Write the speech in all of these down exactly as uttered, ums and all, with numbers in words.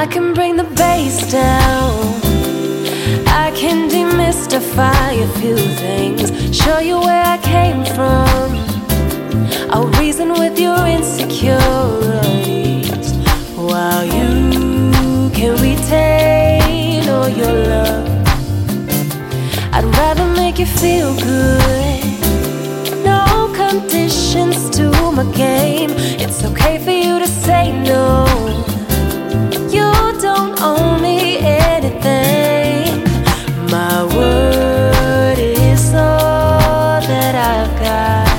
I can bring the bass down. I can demystify a few things, show you where I came from. I'll reason with your insecurities while you can retain all your love. I'd rather make you feel good. No conditions to my game. It's okay for you to say no. You don't owe me anything. My word is all that I've got.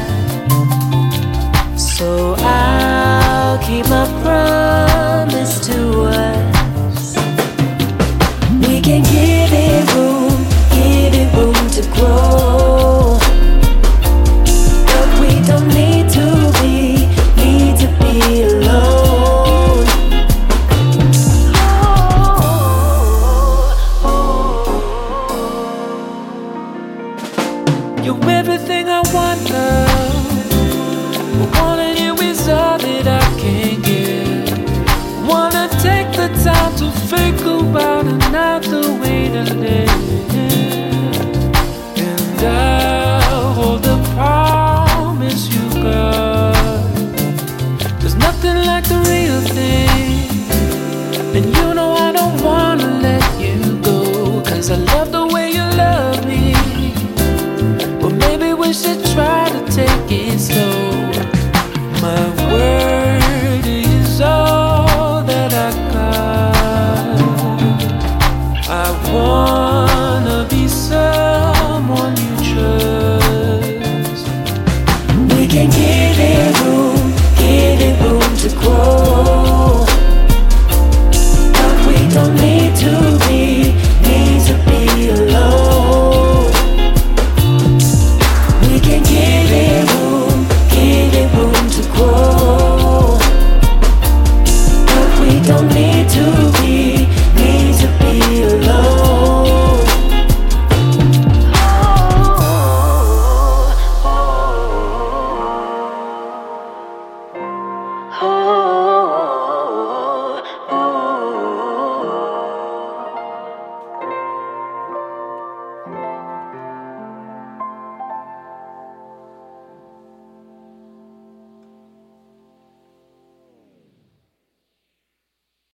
So I'll keep my promise to us. We can give it room, give it room to grow. But we don't need to be, need to be alone. You're everything I want, love. But wanting you is all that I can give. Wanna take the time to figure out another way to live. And I'll hold the promise you got. There's nothing like the real thing. And you know I don't wanna let you go, 'cause I love the way you love me. Well, maybe we should try to take it slow. My word is all that I got. I wanna be certain